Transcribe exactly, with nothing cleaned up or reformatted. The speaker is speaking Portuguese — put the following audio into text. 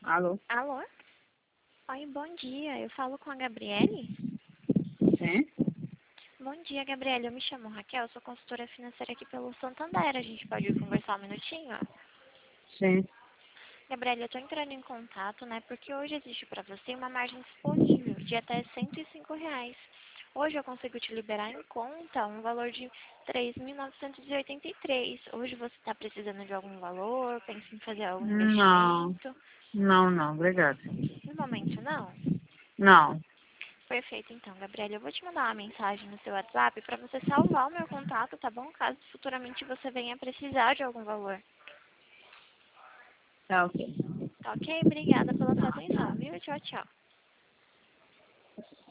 Alô? Alô? Oi, bom dia. Eu falo com a Gabriele? Sim? Bom dia, Gabriele. Eu me chamo Raquel, sou consultora financeira aqui pelo Santander. A gente pode conversar um minutinho? Sim. Gabriele, eu estou entrando em contato, né? Porque hoje existe para você uma margem disponível de até cento e cinco reais. Hoje eu consigo te liberar em conta um valor de três mil novecentos e e oitenta e três. Hoje você está precisando de algum valor? Pensa em fazer algum Não. investimento? Não, não, obrigado. No momento, não. Não. Perfeito, então, Gabriela. Eu vou te mandar uma mensagem no seu WhatsApp para você salvar o meu contato, tá bom? Caso futuramente você venha precisar de algum valor. Tá ok. Tá ok? Obrigada pela sua atenção, viu? Tchau, tchau.